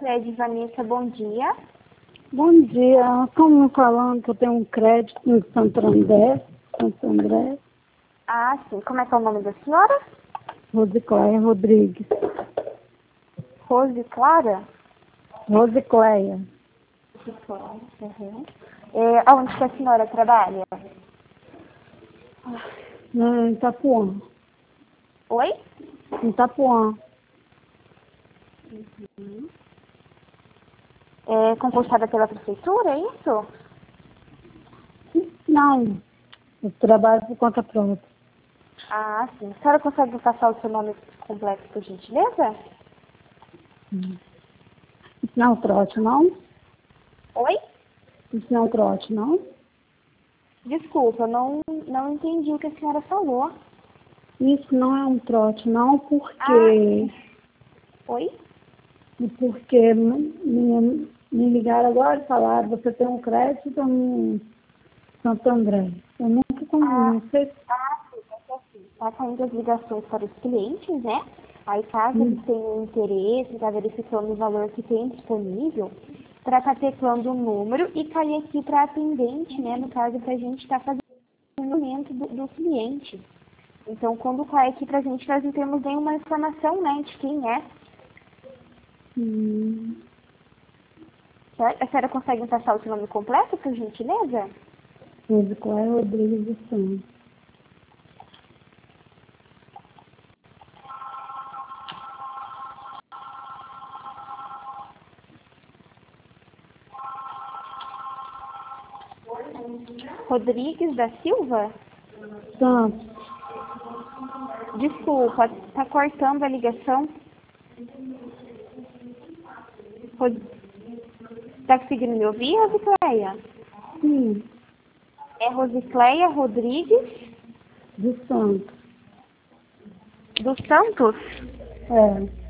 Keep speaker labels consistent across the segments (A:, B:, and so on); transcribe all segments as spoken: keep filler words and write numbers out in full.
A: Cicred Vanessa, bom dia.
B: Bom dia. Como falando que eu tenho um crédito em Santo André, Santo André,
A: Ah, sim. Como é que é o nome da senhora?
B: Rosicléia Rodrigues.
A: Rose Clara?
B: Rosicléia,
A: Rose Clara, uhum. É, aonde que a senhora trabalha?
B: em Itapuã.
A: Oi?
B: Em Itapuã.
A: Uhum. É concursada pela prefeitura, é isso?
B: Não, eu trabalho por conta própria.
A: Ah, sim. A senhora consegue me passar o seu nome completo, por gentileza?
B: Hum. Isso não é um trote, não?
A: Oi?
B: Isso não é um trote, não?
A: Desculpa, eu não, não entendi o que a senhora falou.
B: Isso não é um trote, não,
A: Ah,
B: porque...
A: oi?
B: Porque me, me ligaram agora e falaram, você tem um crédito em Santo André. Eu nunca con-
A: Ah,
B: não sei.
A: ah, sim, é assim. Tá caindo as ligações para os clientes, né? Aí, caso
B: Hum,
A: eles tenham interesse, está verificando o valor que tem disponível, para estar teclando o número e cair aqui para atendente, né? No caso, para a gente estar fazendo o momento do, do cliente. Então, quando cai aqui para a gente, nós não temos nenhuma informação, né, de quem é.
B: hum,
A: Certo? A senhora consegue me passar o seu nome completo, por gentileza?
B: Rosicléia Rodrigues dos Santos.
A: Rodrigues da Silva?
B: Santos,
A: Desculpa, tá cortando a ligação. Rod... Tá conseguindo me ouvir, Rosicleia?
B: sim,
A: É Rosicleia Rodrigues
B: dos Santos.
A: dos Santos?
B: É.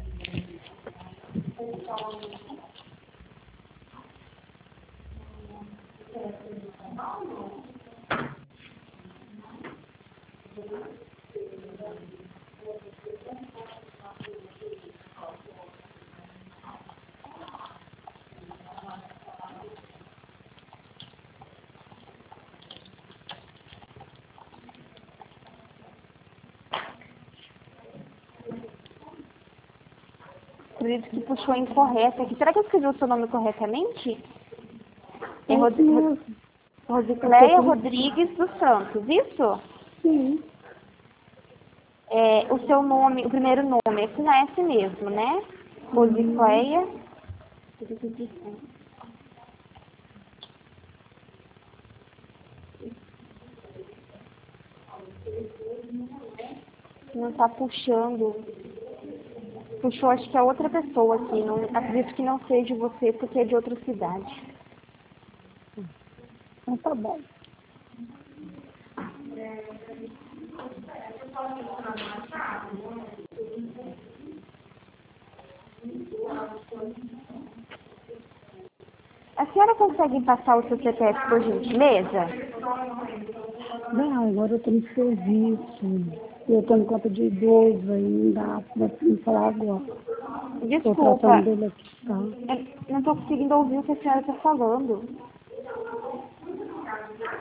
A: Acredito que puxou incorreto aqui. Será que eu escrevi o seu nome corretamente? É
B: É
A: Ros...
B: isso mesmo. É porque
A: Rosicleia
B: eu
A: Rodrigues dos Santos, isso?
B: sim.
A: É, o seu nome, o primeiro nome é com S mesmo, né?
B: Uhum.
A: Rosicleia. Não tá puxando. Puxou, acho que é outra pessoa aqui. Não, acredito que não seja você, porque é de outra cidade.
B: Então tá bom.
A: A senhora consegue passar o seu C P F, por gentileza?
B: Não, agora eu tô no serviço. Eu tô em conta de idoso aí, não dá pra me falar agora. Estou tratando
A: Desculpa,
B: dele aqui, tá?
A: eu não estou conseguindo ouvir o que a senhora está falando.